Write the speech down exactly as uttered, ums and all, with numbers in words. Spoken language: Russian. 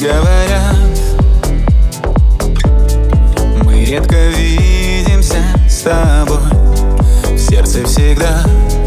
говорят, мы редко видимся с тобой. В сердце всегда